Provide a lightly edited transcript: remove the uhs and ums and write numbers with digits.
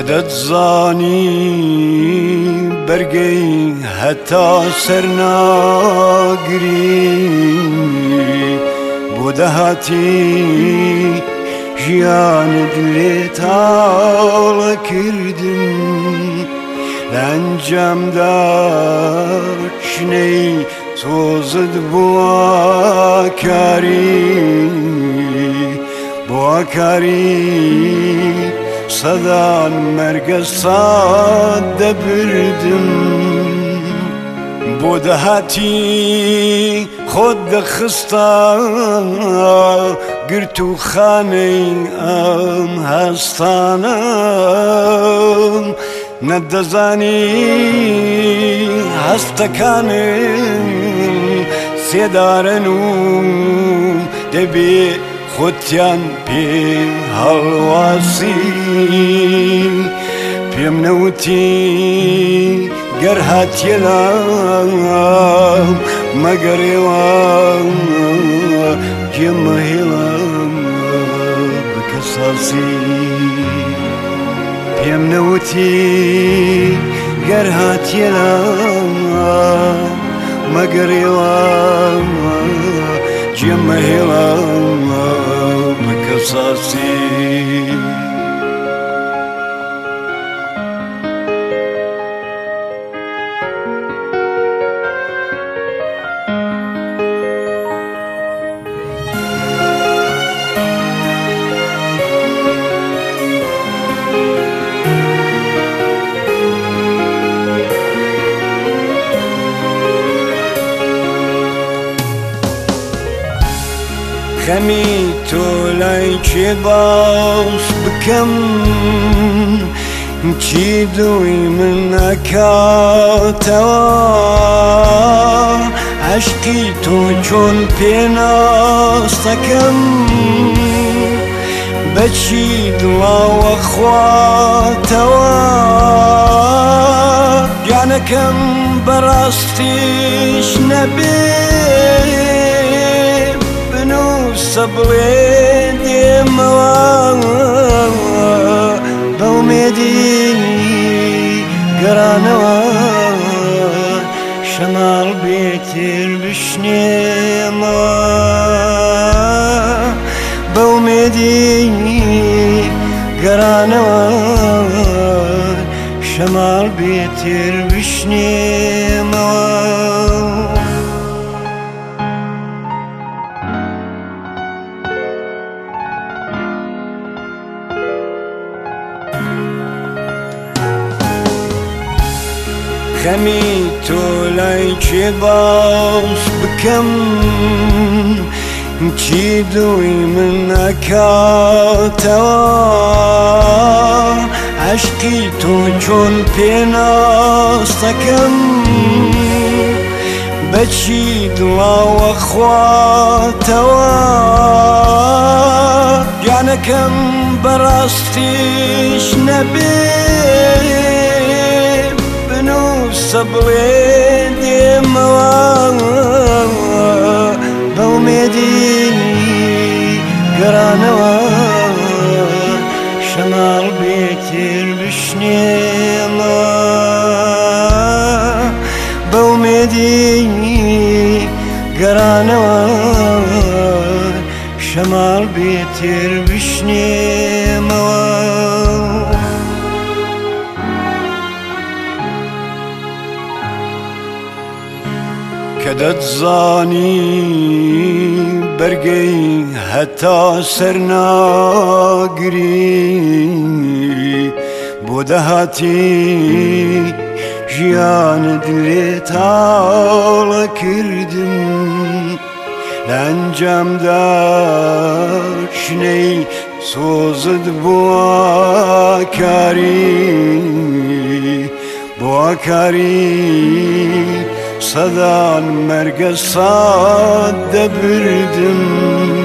کەدەت زانی بەرگەی هەتا سەرناگری بۆ دەهاتی ژیانت لێ تاڵە کردم لە ئەنجامدا شنەی تۆزت بووە کاری بووە کاری سەدان مەرگە سات دەبردم بۆ دەهاتی خۆت دەخستە گرت و خانەی ئەم هەستانە نەدەزانی هەستەکانم سێدارن و دەبێ خۆتیان پێ هەڵواسی پێم نەوتی گەر هاتیە لام مەگەڕێوە گێمەهێڵم بکە ساسی پێم نەوتی گەر هاتیە لام مەگەڕێوە گێمەهێڵم بکە ساسی خەمی تۆ لای کێ باش بکەم چی دڵی من ئەکاتەوە عەشقی تۆ چۆن پێناستەکەم بەچی دڵاوە خواتەوە گیانەکەم بەڕاستیش نەبێ سەبڵێ دێمەوە بەومێدی گەرانەوە شەماڵ بێتر بشنێمەوە بەومێدی گەرانەوە شەماڵ بێتر بشنێمەوە خەمی تۆ لای کێ باش بکەم چی دڵی من ئەکاتەوە عەشقی تۆ چۆن پێناستەکەم بەچی دڵاوە خواتەوە گیانەکەم بەڕاستیش نەبێ سەبڵێ دێمەوە بەومێدی گەرانەوە شەماڵ بێتر بشنێمەوە بەومێدی گەرانەوە شەماڵ بێتر بشنێمەوە کەدەت زانی بەرگەی هەتا سەرناگری بۆ دەهاتی ژیانت لێ تاڵە کردم لە ئەنجامدا شنەی سۆزت بووە کاری بووە کاری سەدان مەرگە سات دەبردم